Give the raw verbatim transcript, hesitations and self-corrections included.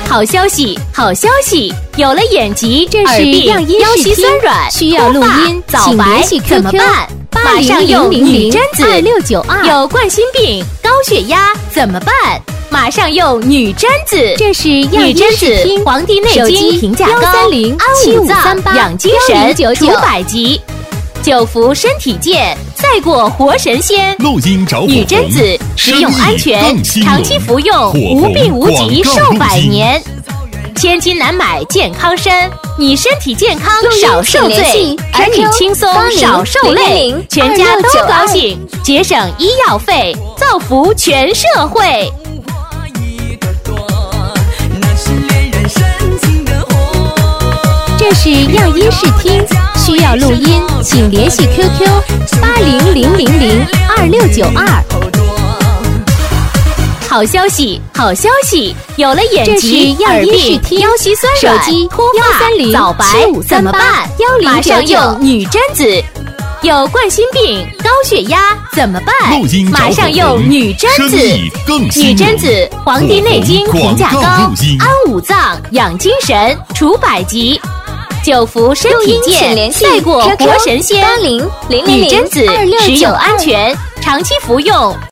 好消息，好消息！有了眼疾、 这是耳病、 样音腰视听膝酸软、 需要录音脱发早白请联系 Q Q 怎么办？ 八马上用女针子二六九二。 有冠心病、高血压怎么办？马上用女针子。 这是样音女针子视听， 《黄帝内手经》 机评价高， 幺三零安七五五脏三八养精幺零神， 九九除百疾。久服身体健，赛过活神仙。 录音找火女针子实用安全，长期服用无病无疾寿百年。千金难买健康参，你身体健康少受罪，儿女轻松少受累，全家都高兴，节省医药费，造福全社会。 这是样音视听，需要录音请联系 Q Q 八零零零零二六九二。 好消息，好消息！有了眼这疾、 是样耳病、 音视听腰膝酸软、 手机脱发、 幺三零早白七五怎三八么办？ 幺零马上九九。 用女针子。有冠心病、高血压怎么办？ 录音找马上火用女针子。 生意更兴女隆针子《黄帝内经》评价高， 广告录音安五脏、养精神、除百疾。久服身体录音请健， 联系赛过 Q Q 活神仙。 八零零零零女针子二六九二实用安全，长期服用